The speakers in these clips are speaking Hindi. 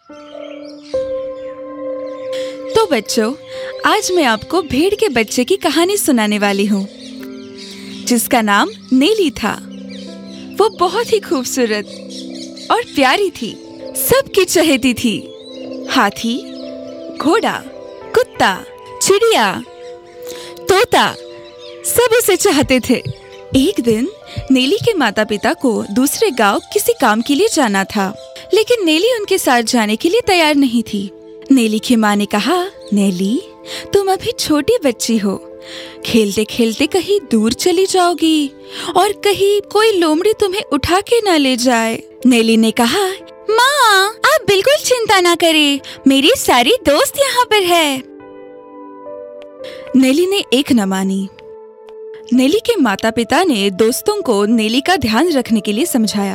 तो बच्चों, आज मैं आपको भेड़ के बच्चे की कहानी सुनाने वाली हूँ, जिसका नाम नेली था। वो बहुत ही खूबसूरत और प्यारी थी, सबकी चहेती थी। हाथी, घोड़ा, कुत्ता, चिड़िया, तोता सब उसे चाहते थे। एक दिन नेली के माता पिता को दूसरे गांव किसी काम के लिए जाना था, लेकिन नेली उनके साथ जाने के लिए तैयार नहीं थी। नेली की माँ ने कहा, नेली, तुम अभी छोटी बच्ची हो, खेलते खेलते कहीं दूर चली जाओगी और कहीं कोई लोमड़ी तुम्हें उठा के न ले जाए। नेली ने कहा, माँ, आप बिल्कुल चिंता ना करें, मेरी सारी दोस्त यहाँ पर है। नेली ने एक न मानी। नेली के माता पिता ने दोस्तों को नेली का ध्यान रखने के लिए समझाया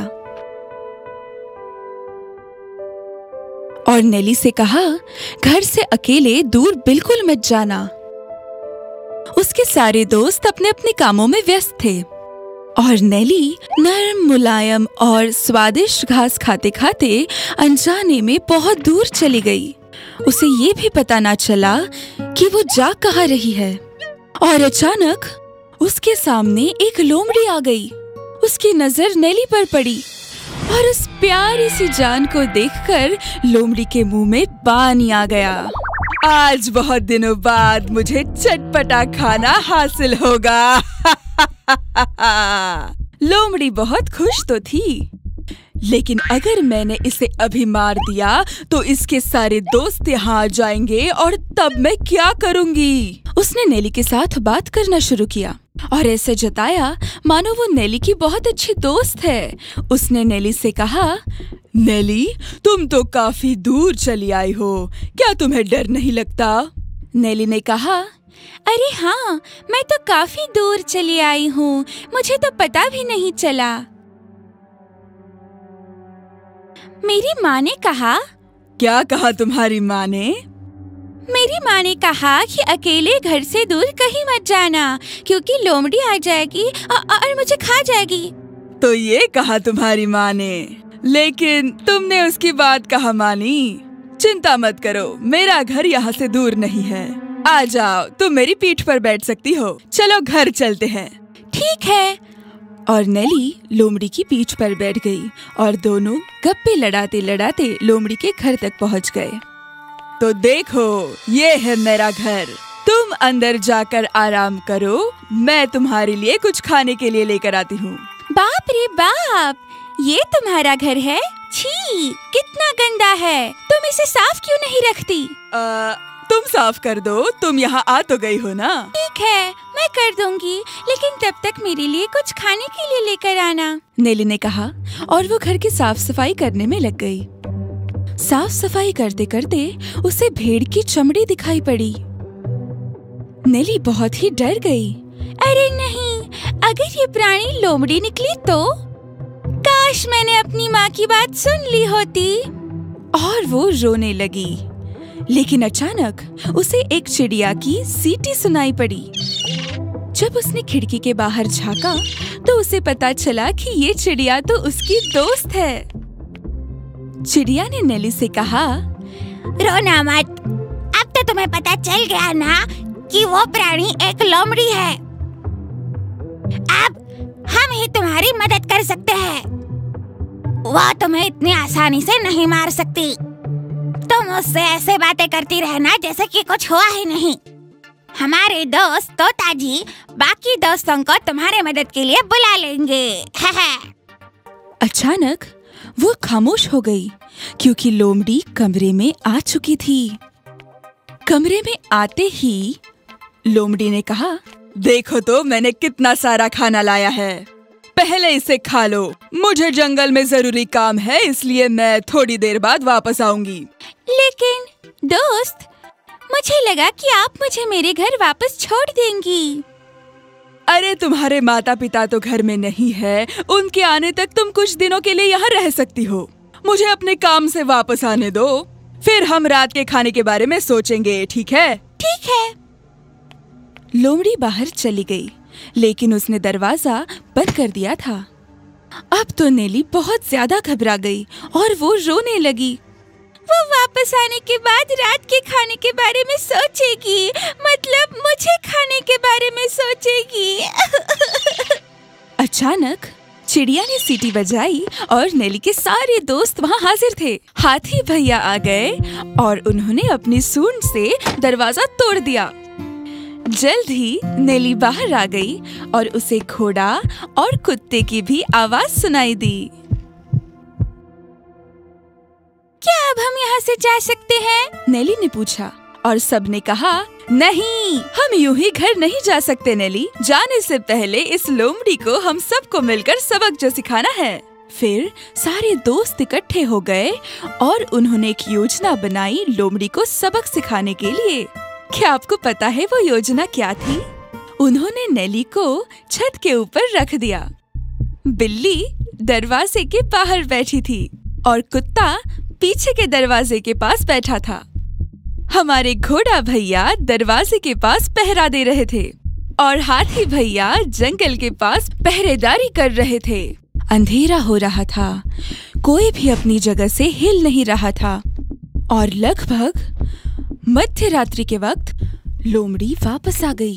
और नेली से कहा, घर से अकेले दूर बिल्कुल मत जाना। उसके सारे दोस्त अपने अपने कामों में व्यस्त थे और नेली नरम, मुलायम और स्वादिष्ट घास खाते खाते अनजाने में बहुत दूर चली गई। उसे ये भी पता ना चला कि वो जा कहाँ रही है। और अचानक उसके सामने एक लोमड़ी आ गई। उसकी नजर नेली पर पड़ी और उस प्यारी सी जान को देखकर लोमड़ी के मुंह में पानी आ गया। आज बहुत दिनों बाद मुझे चटपटा खाना हासिल होगा। लोमड़ी बहुत खुश तो थी, लेकिन अगर मैंने इसे अभी मार दिया तो इसके सारे दोस्त यहाँ आ जाएंगे और तब मैं क्या करूँगी? उसने नेली के साथ बात करना शुरू किया और ऐसे जताया मानो वो नेली की बहुत अच्छी दोस्त है। उसने नेली से कहा, नेली, तुम तो काफी दूर चली आई हो, क्या तुम्हें डर नहीं लगता? नेली ने कहा, अरे हाँ, मैं तो काफी दूर चली आई हूँ, मुझे तो पता भी नहीं चला। मेरी माँ ने कहा। क्या कहा तुम्हारी माँ ने? मेरी माँ ने कहा कि अकेले घर से दूर कहीं मत जाना, क्योंकि लोमड़ी आ जाएगी और मुझे खा जाएगी। तो ये कहा तुम्हारी माँ ने, लेकिन तुमने उसकी बात कहाँ मानी? चिंता मत करो, मेरा घर यहाँ से दूर नहीं है। आ जाओ, तुम मेरी पीठ पर बैठ सकती हो। चलो घर चलते हैं। ठीक है। और नेली लोमड़ी की पीठ पर बैठ गई और दोनों गप्पे लड़ाते लड़ाते लोमड़ी के घर तक पहुँच गए। तो देखो, ये है मेरा घर, तुम अंदर जाकर आराम करो, मैं तुम्हारे लिए कुछ खाने के लिए लेकर आती हूँ। बाप रे बाप, ये तुम्हारा घर है? छी, कितना गंदा है, तुम इसे साफ क्यों नहीं रखती? तुम साफ कर दो, तुम यहाँ आ तो गई हो ना। ठीक है, मैं कर दूंगी, लेकिन तब तक मेरे लिए कुछ खाने के लिए लेकर आना, नेली ने कहा और वो घर की साफ सफाई करने में लग गई। साफ सफाई करते करते उसे भेड़ की चमड़ी दिखाई पड़ी। नेली बहुत ही डर गई। अरे नहीं, अगर ये प्राणी लोमड़ी निकली तो? काश मैंने अपनी माँ की बात सुन ली होती। और वो रोने लगी। लेकिन अचानक उसे एक चिड़िया की सीटी सुनाई पड़ी। जब उसने खिड़की के बाहर झांका तो उसे पता चला कि ये चिड़िया तो उसकी दोस्त है। चिड़िया ने नेली से कहा, रोना मत, अब तो तुम्हें पता चल गया ना कि वो प्राणी एक लोमड़ी है। अब हम ही तुम्हारी मदद कर सकते हैं। वो तुम्हें इतनी आसानी से नहीं मार सकती। तुम उससे ऐसे बातें करती रहना जैसे कि कुछ हुआ ही नहीं। हमारे दोस्त तोताजी बाकी दोस्तों को तुम्हारे मदद के लिए बुला लेंगे। अचानक वो खामोश हो गई क्योंकि लोमड़ी कमरे में आ चुकी थी। कमरे में आते ही लोमड़ी ने कहा, देखो तो मैंने कितना सारा खाना लाया है, पहले इसे खा लो। मुझे जंगल में जरूरी काम है, इसलिए मैं थोड़ी देर बाद वापस आऊंगी। लेकिन दोस्त, मुझे लगा कि आप मुझे मेरे घर वापस छोड़ देंगी। अरे तुम्हारे माता पिता तो घर में नहीं है, उनके आने तक तुम कुछ दिनों के लिए यहाँ रह सकती हो। मुझे अपने काम से वापस आने दो, फिर हम रात के खाने के बारे में सोचेंगे, ठीक है? ठीक है। लोमड़ी बाहर चली गई, लेकिन उसने दरवाजा बंद कर दिया था। अब तो नेली बहुत ज्यादा घबरा गई और वो रोने लगी। वो वापस आने के बाद रात के खाने के बारे में सोचेगी, मतलब मुझे खाने के बारे में सोचेगी। अचानक चिड़िया ने सीटी बजाई और नेली के सारे दोस्त वहाँ हाजिर थे। हाथी भैया आ गए और उन्होंने अपनी सूंड से दरवाजा तोड़ दिया। जल्द ही नेली बाहर आ गई और उसे घोड़ा और कुत्ते की भी आवाज सुनाई दी। क्या अब हम यहाँ से जा सकते हैं? नेली ने पूछा और सबने कहा नहीं, हम यूं ही घर नहीं जा सकते नेली। जाने से पहले इस लोमड़ी को हम सबको मिलकर सबक जो सिखाना है। फिर सारे दोस्त इकट्ठे हो गए और उन्होंने एक योजना बनाई लोमड़ी को सबक सिखाने के लिए। क्या आपको पता है वो योजना क्या थी? उन्होंने नेली को छत के ऊपर रख दिया। बिल्ली दरवाजे के बाहर बैठी थी और कुत्ता पीछे के दरवाजे के पास बैठा था। हमारे घोड़ा भैया दरवाजे के पास पहरा दे रहे थे और हाथी भैया जंगल के पास पहरेदारी कर रहे थे। अंधेरा हो रहा था, कोई भी अपनी जगह से हिल नहीं रहा था और लगभग मध्य रात्रि के वक्त लोमड़ी वापस आ गई।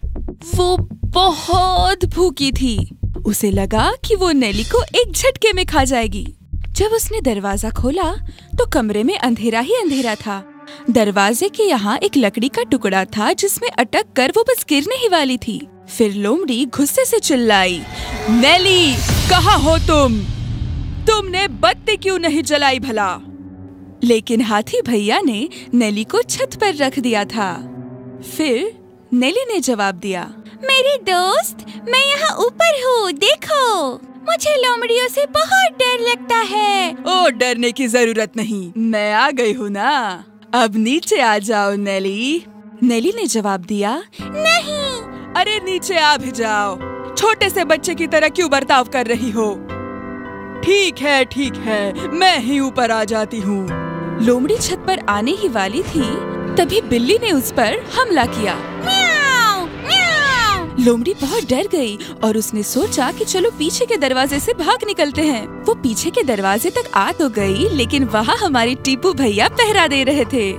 वो बहुत भूखी थी। उसे लगा कि वो नेली को एक झटके में खा जाएगी। जब उसने दरवाजा खोला तो कमरे में अंधेरा ही अंधेरा था। दरवाजे के यहाँ एक लकड़ी का टुकड़ा था जिसमें अटक कर वो बस गिरने ही वाली थी। फिर लोमड़ी गुस्से से चिल्लाई, नेली, कहाँ हो तुम? तुमने बत्ती क्यों नहीं जलाई भला? लेकिन हाथी भैया ने नेली को छत पर रख दिया था। फिर नेली ने जवाब दिया, मेरे दोस्त, मैं यहाँ ऊपर हूँ, देखो। मुझे लोमड़ियों से बहुत डर लगता है। ओ, डरने की जरूरत नहीं, मैं आ गई हूँ ना। अब नीचे आ जाओ नेली। नेली ने जवाब दिया, नहीं। अरे नीचे आ भी जाओ, छोटे से बच्चे की तरह क्यों बर्ताव कर रही हो? ठीक है, मैं ही ऊपर आ जाती हूँ। लोमड़ी छत पर आने ही वाली थी, तभी बिल्ली ने उस पर हमला किया। म्याऊ, म्याऊ। लोमड़ी बहुत डर गई और उसने सोचा कि चलो पीछे के दरवाजे से भाग निकलते हैं। वो पीछे के दरवाजे तक आ तो गई, लेकिन वहाँ हमारे टीपू भैया पहरा दे रहे थे।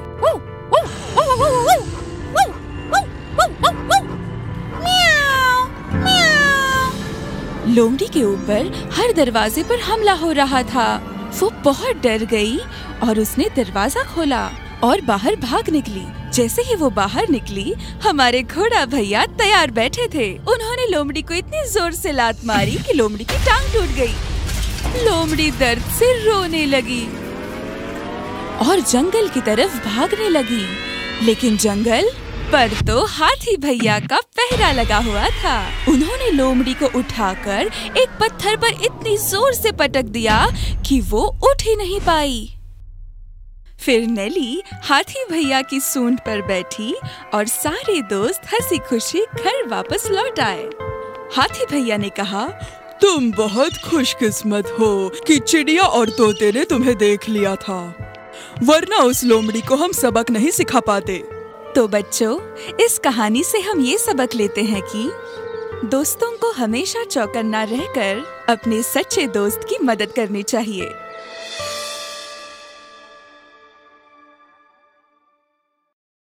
लोमड़ी के ऊपर हर दरवाजे पर हमला हो रहा था। वो बहुत डर गई और उसने दरवाजा खोला और बाहर भाग निकली। जैसे ही वो बाहर निकली, हमारे घोड़ा भैया तैयार बैठे थे। उन्होंने लोमड़ी को इतनी जोर से लात मारी कि लोमड़ी की टांग टूट गई। लोमड़ी दर्द से रोने लगी और जंगल की तरफ भागने लगी, लेकिन जंगल पर तो हाथी भैया का पहरा लगा हुआ था। उन्होंने लोमड़ी को उठाकर एक पत्थर पर इतनी जोर से पटक दिया कि वो उठ ही नहीं पाई। फिर नेली हाथी भैया की सूंड पर बैठी और सारे दोस्त हंसी खुशी घर वापस लौट आए। हाथी भैया ने कहा, तुम बहुत खुशकिस्मत हो कि चिड़िया और तोते ने तुम्हें देख लिया था, वरना उस लोमड़ी को हम सबक नहीं सिखा पाते। तो बच्चों, इस कहानी से हम ये सबक लेते हैं कि दोस्तों को हमेशा चौकन्ना रहकर अपने सच्चे दोस्त की मदद करनी चाहिए।